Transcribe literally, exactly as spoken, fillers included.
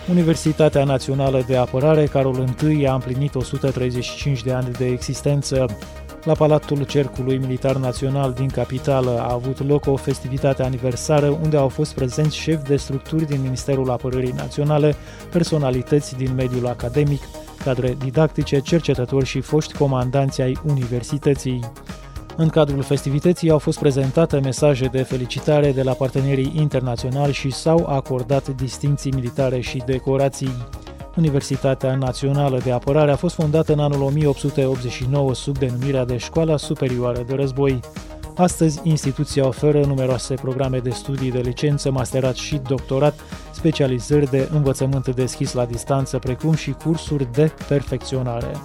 Universitatea Națională de Apărare Carol I a împlinit o sută treizeci și cinci de ani de existență. La Palatul Cercului Militar Național din capitală a avut loc o festivitate aniversară unde au fost prezenți șefi de structuri din Ministerul Apărării Naționale, personalități din mediul academic, cadre didactice, cercetători și foști comandanți ai universității. În cadrul festivității au fost prezentate mesaje de felicitare de la partenerii internaționali și s-au acordat distincții militare și decorații. Universitatea Națională de Apărare a fost fondată în anul o mie opt sute optzeci și nouă sub denumirea de Școala Superioară de Război. Astăzi, instituția oferă numeroase programe de studii de licență, masterat și doctorat, specializări de învățământ deschis la distanță, precum și cursuri de perfecționare.